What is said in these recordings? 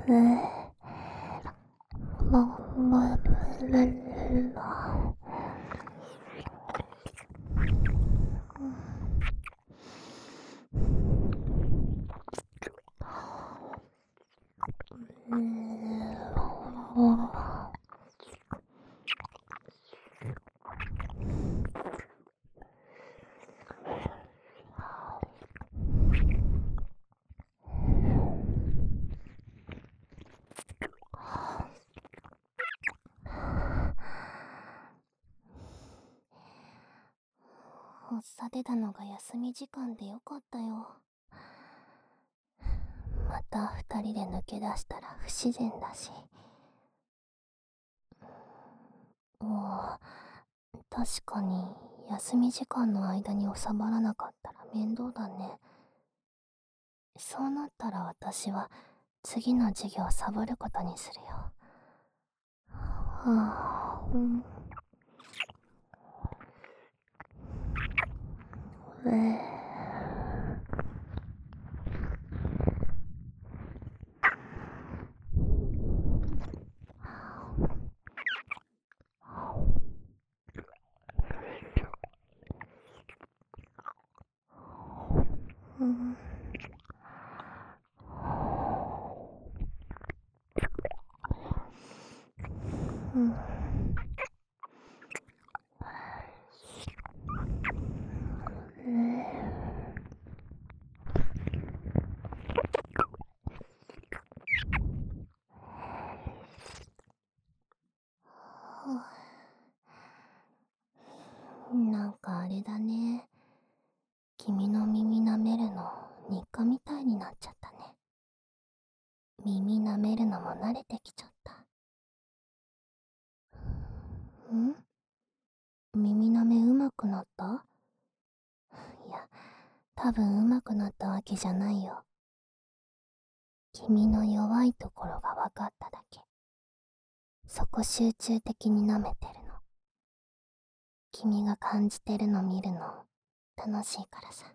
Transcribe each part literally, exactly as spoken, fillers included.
発作出たのが休み時間でよかったよ。また二人で抜け出したら不自然だし。おお、確かに休み時間の間に収まらなかったら面倒だね。そうなったら私は次の授業サボることにするよ。はぁ、うん。えーうん。うん。なんかあれだね。君の耳舐めるの日課みたいになっちゃったね。耳舐めるのも慣れてきちゃった。ん？耳舐め上手くなった？いや、多分上手くなったわけじゃないよ。君の弱いところが分かっただけ。そこ集中的に舐めてるの。君が感じてるの見るの楽しいからさ。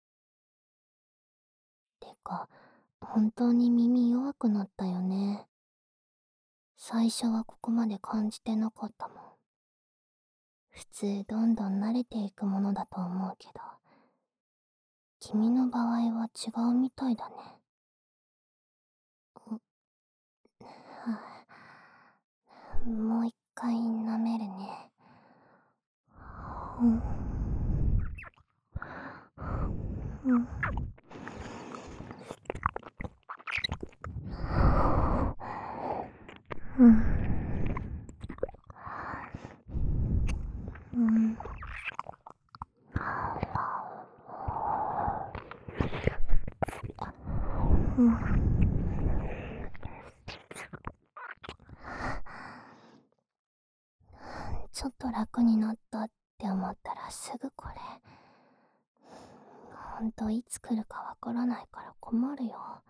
てか、本当に耳弱くなったよね。最初はここまで感じてなかったもん。普通どんどん慣れていくものだと思うけど、君の場合は違うみたいだね。はあ、もう一回舐めるね。うん。うん。うん。うん。うん。ちょっと楽になったって思ったらすぐこれ。ほんといつ来るかわからないから困るよ。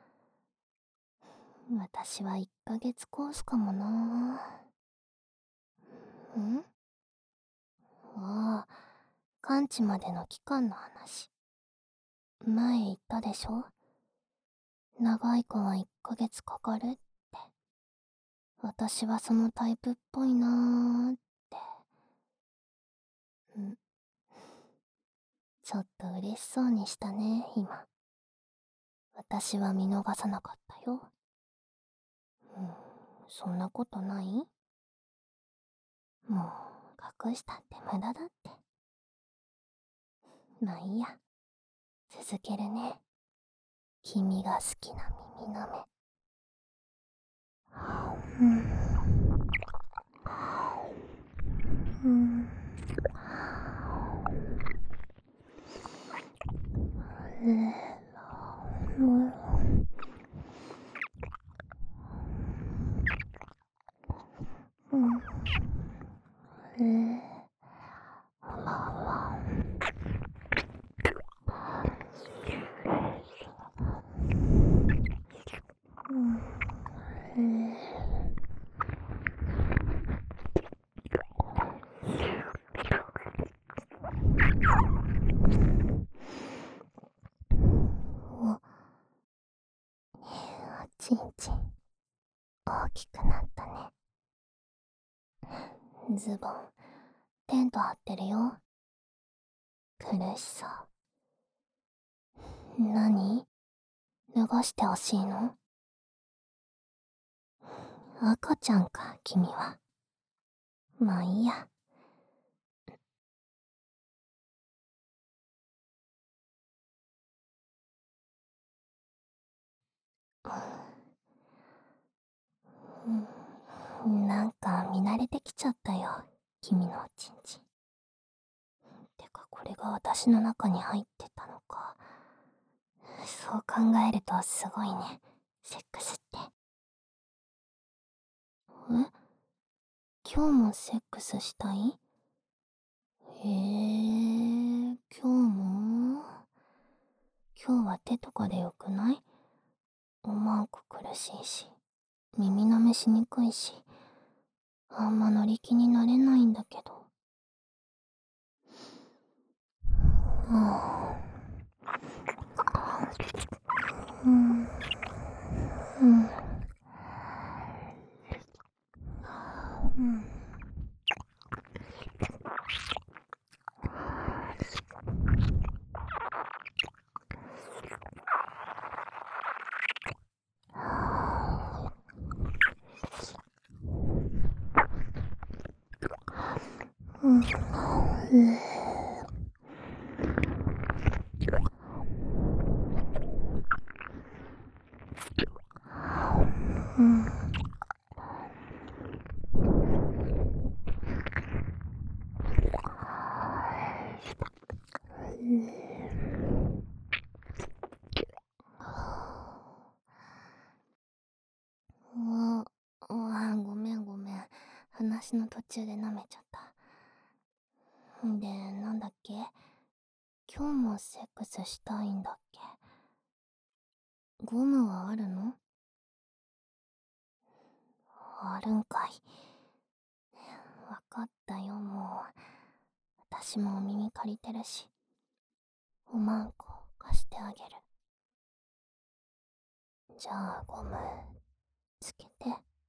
私はいっかげつコースかもな。ん？ああ、完治までの期間の話。前言ったでしょ？長い子はいっかげつかかるって。私はそのタイプっぽいなーって。ん？ちょっと嬉しそうにしたね、今。私は見逃さなかったよ。うん、そんなことない？もう、隠したって無駄だって。まあいいや。続けるね。君が好きな耳舐め。うん。うん。えー、うん。うん。えー、うん。えーお、おちんちん。 大きくなったね。ズボン、テント張ってるよ。苦しそう。何？脱がしてほしいの？赤ちゃんか、君は。まあいいや。うん、なんか見慣れてきちゃったよ、君のおちんちん。てかこれが私の中に入ってたのか。そう考えるとすごいね、セックスって。え？今日もセックスしたい？へえ、今日も？今日は手とかでよくない？おまんこ苦しいし、耳舐めしにくいし、あんま乗り気になれないんだけど。はあ、うん、うん、うん。うん、うん。ああ、ごめんごめん。話の途中で舐めちゃった。で、なんだっけ？今日もセックスしたいんだっけ？ゴムはあるの？あるんかい。わかったよ、もう。私もお耳借りてるし。おまんこ貸してあげる。じゃあゴムつけて。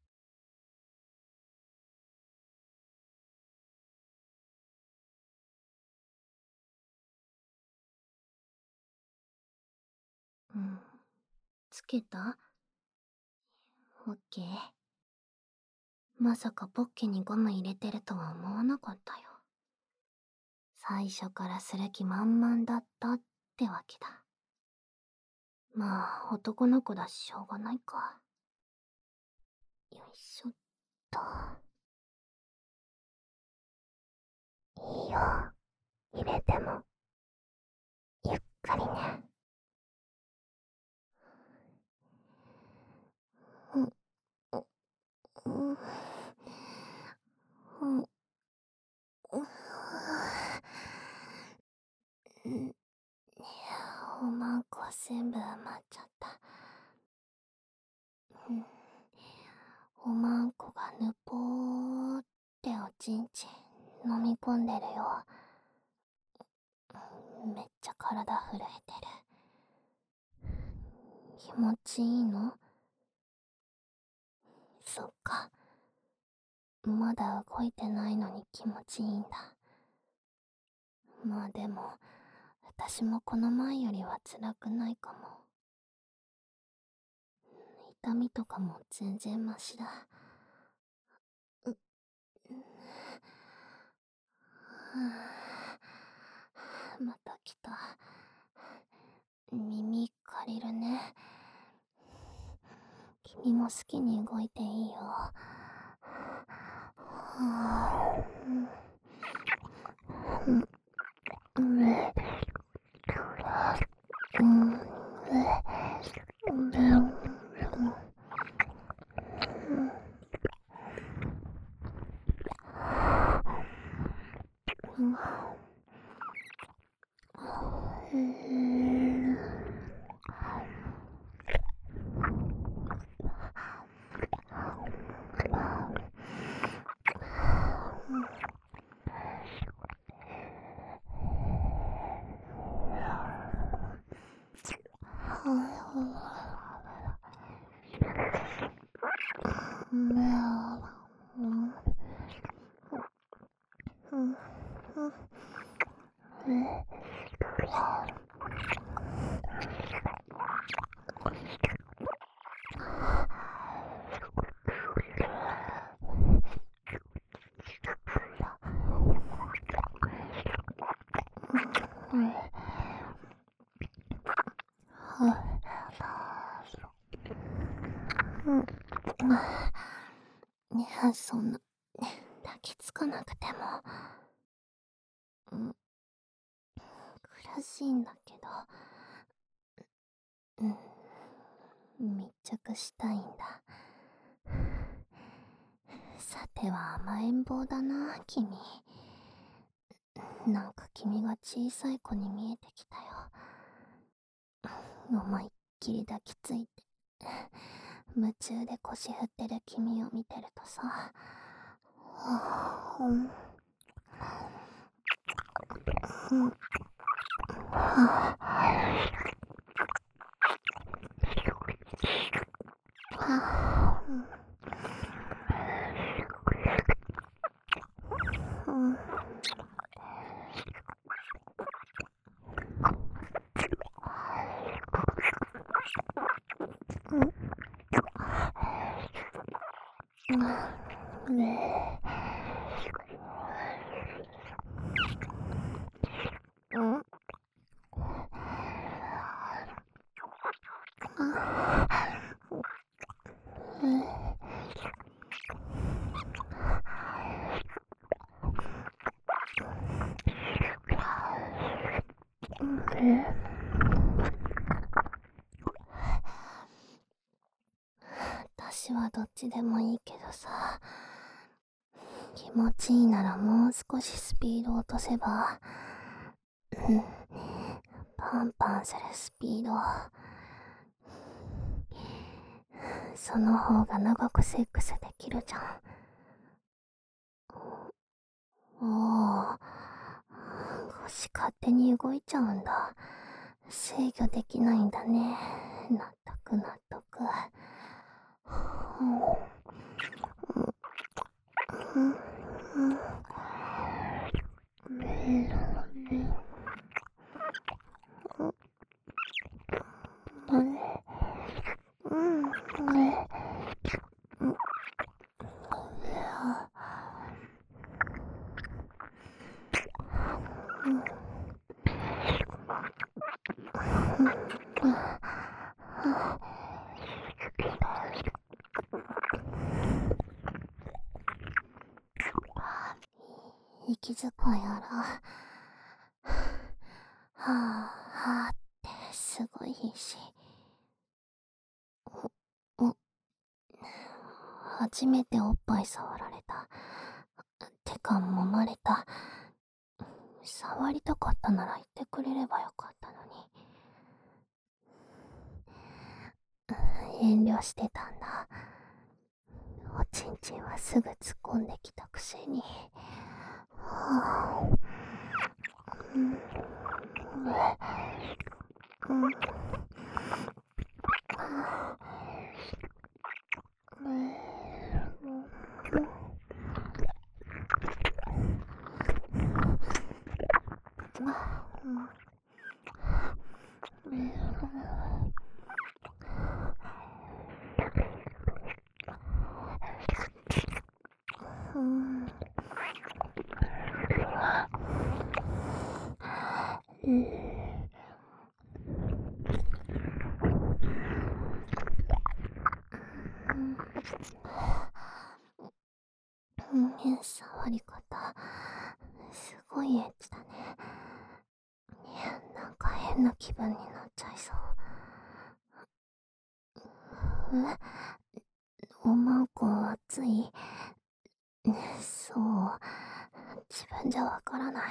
うん、つけた？オッケー。まさかポッケにゴム入れてるとは思わなかったよ。最初からする気満々だったってわけだ。まあ男の子だししょうがないか。よいしょっと。いいよ、入れてもゆっくりね。うん、うん、うん、うん。おまんこ全部埋まっちゃった。うん、おまんこがぬぽーっておちんちん飲み込んでるよ。めっちゃ体震えてる。気持ちいいの？そっか。まだ動いてないのに気持ちいいんだ。まあでも、私もこの前よりは辛くないかも。痛みとかも全然マシだ。う、はぁ、また来た。耳借りるね。君も好きに動いていいよ。はぁ、うん、うん、うん、うん、うん、うん。 いや、そんな、抱きつかなくても、ん、苦しいんだけど、うん、密着したいんだ。さては甘えん坊だな、君。なんか君が小さい子に見えてきたよ。思いっきり抱きついて、夢中で腰振ってる君を見てるとさ、うんうんはあうん私はどっちでもいいけどさ、気持ちいいならもう少しスピード落とせば、うん、パンパンするスピード、その方が長くセックスできるじゃん。おお、腰勝手に動いちゃうんだ。制御できないんだね。納得納得。うんうんうん息遣いやら、はぁはぁってすごい必死。お、お、初めておっぱい触られた。てか揉まれた。触りたかったなら言ってくれればよかったのに。遠慮してたんだ。おちんちんはすぐ突っ込んできたくせに。はぁ、うん、うん、うん、うん、うん、触り方、すごいエッチだね。いや、なんか変な気分になっちゃいそう。え、おまんこ熱い。そう、自分じゃわからない。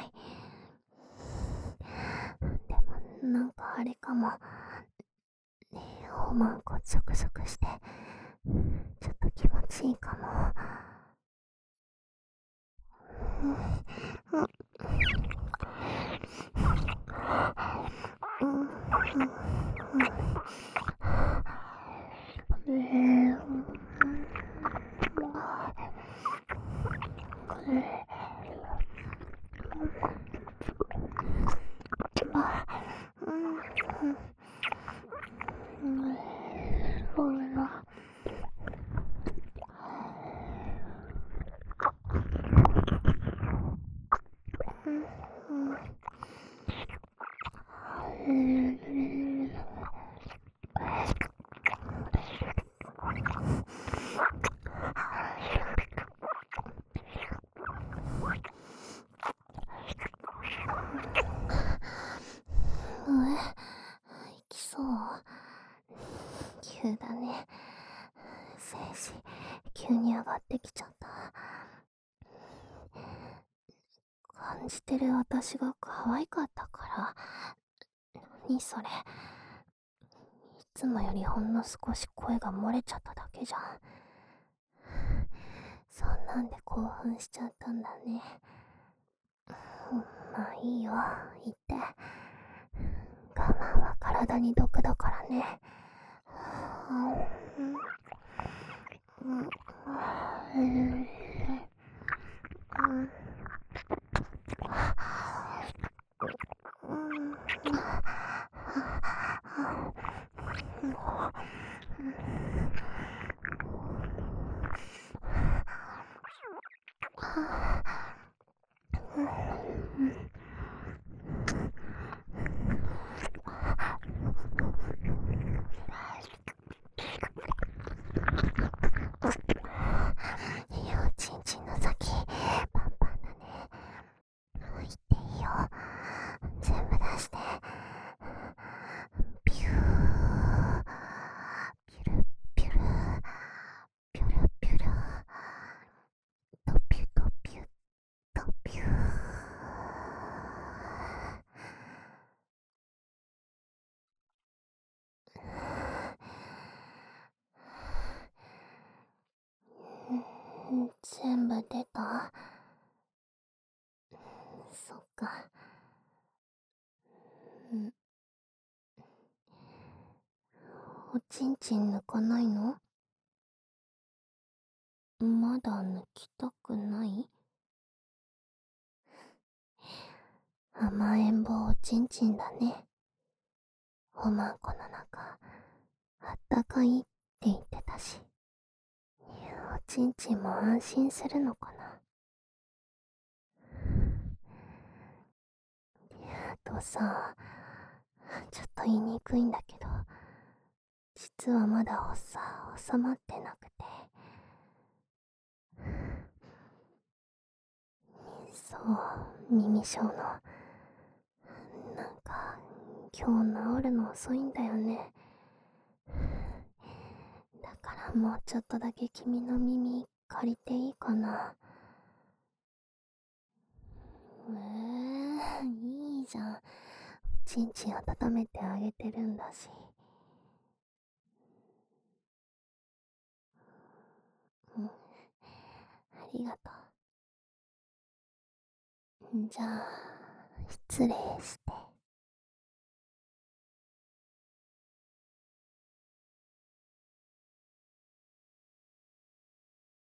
でも、なんかあれかも。おまんこゾクゾクして、ちょっと気持ちいいかも。うんうんうんうん精子急に上がってきちゃった。感じてる私が可愛かったから。何それ。いつもよりほんの少し声が漏れちゃっただけじゃん。そんなんで興奮しちゃったんだね。まあいいよ、言って。我慢は体に毒だからね。うん、うん、うん、いいよ、ちんちんの先パンパンだね。言っていいよ、全部出して。ピューピュルピュルピュルピュルドピュドピュドピュー。全部出た？そっか。んおちんちん抜かないの？まだ抜きたくない？甘えん坊おちんちんだね。おまんこの中あったかいって言ってたし、おちんちんも安心するのかな。あとさ、ちょっと言いにくいんだけど、実はまだ発作収まってなくて。そう、耳症の。なんか今日治るの遅いんだよね。だからもうちょっとだけ君の耳借りていいかな。えー、いいじゃん。ちんちん温めてあげてるんだし。うん、ありがとう。じゃあ失礼して。